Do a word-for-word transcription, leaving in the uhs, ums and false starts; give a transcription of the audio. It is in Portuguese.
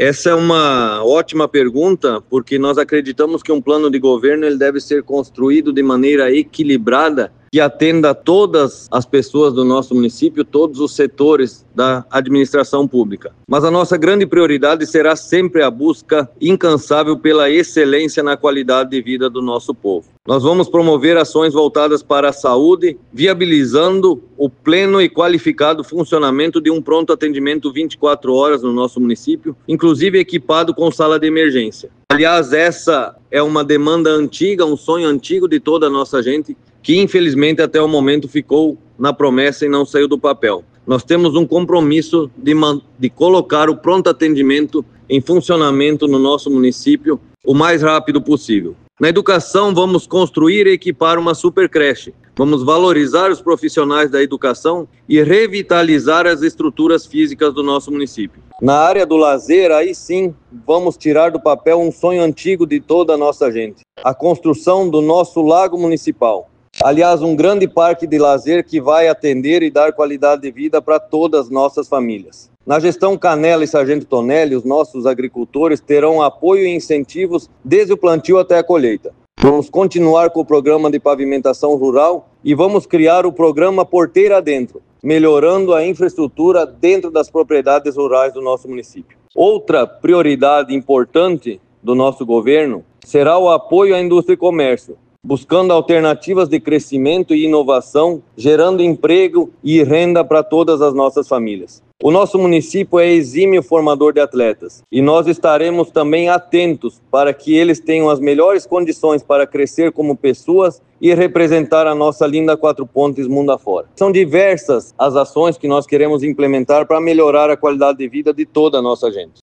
Essa é uma ótima pergunta, porque nós acreditamos que um plano de governo ele deve ser construído de maneira equilibrada, que atenda a todas as pessoas do nosso município, todos os setores da administração pública. Mas a nossa grande prioridade será sempre a busca incansável pela excelência na qualidade de vida do nosso povo. Nós vamos promover ações voltadas para a saúde, viabilizando o pleno e qualificado funcionamento de um pronto atendimento vinte e quatro horas no nosso município, inclusive equipado com sala de emergência. Aliás, essa é uma demanda antiga, um sonho antigo de toda a nossa gente, que infelizmente até o momento ficou na promessa e não saiu do papel. Nós temos um compromisso de, de colocar o pronto atendimento em funcionamento no nosso município o mais rápido possível. Na educação, vamos construir e equipar uma super creche. Vamos valorizar os profissionais da educação e revitalizar as estruturas físicas do nosso município. Na área do lazer, aí sim, vamos tirar do papel um sonho antigo de toda a nossa gente: a construção do nosso lago municipal. Aliás, um grande parque de lazer que vai atender e dar qualidade de vida para todas as nossas famílias. Na gestão Canela e Sargento Tonelli, os nossos agricultores terão apoio e incentivos desde o plantio até a colheita. Vamos continuar com o programa de pavimentação rural e vamos criar o programa Porteira Dentro, melhorando a infraestrutura dentro das propriedades rurais do nosso município. Outra prioridade importante do nosso governo será o apoio à indústria e comércio, buscando alternativas de crescimento e inovação, gerando emprego e renda para todas as nossas famílias. O nosso município é exímio formador de atletas e nós estaremos também atentos para que eles tenham as melhores condições para crescer como pessoas e representar a nossa linda Quatro Pontes mundo afora. São diversas as ações que nós queremos implementar para melhorar a qualidade de vida de toda a nossa gente.